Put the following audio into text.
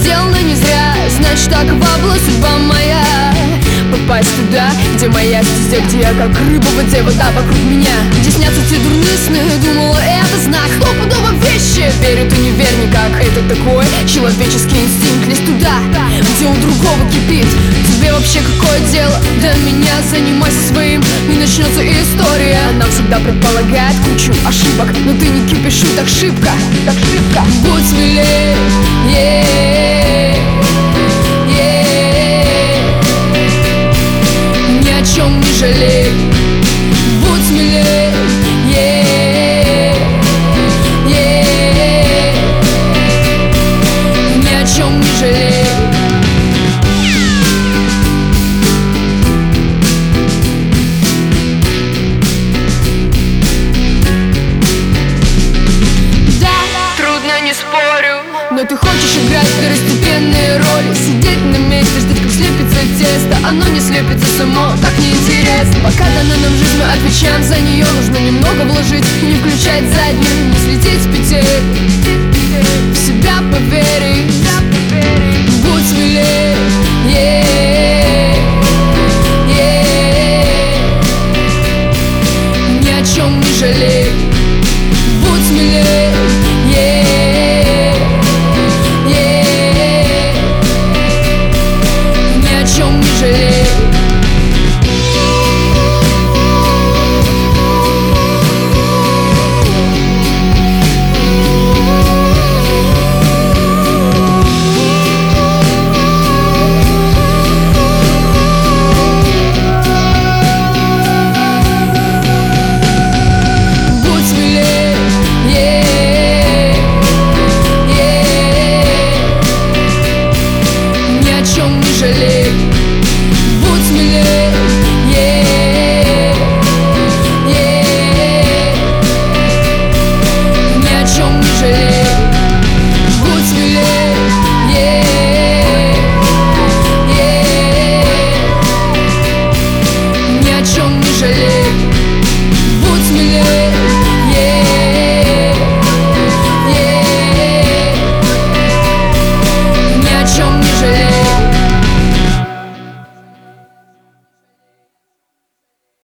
сделано не зря, значит такова была судьба моя. Попасть туда, где моя стезя, где я как рыба в воде, вода вокруг меня, где снятся те дурные сны. Думала, это знак, стопудово вещи. Верю, ты не верь никак, это такой человеческий инстинкт. Лезь туда, где у другого кипит. Тебе вообще какое дело до меня? Занимайся своим, и начнется история. Она всегда предполагает кучу ошибок, но ты не кипишуй так шибко, так шибко. Будь смелее, ни о чем не жалей. Будь смелее, ни о чем не жалей. Но ты хочешь играть второстепенные роли, сидеть на месте, ждать, как слепится тесто. Оно не слепится само, так неинтересно. Пока дана нам жизнь, мы отвечаем за нее. Нужно немного вложить и не включать заднюю, не слететь с петель. В себя поверить.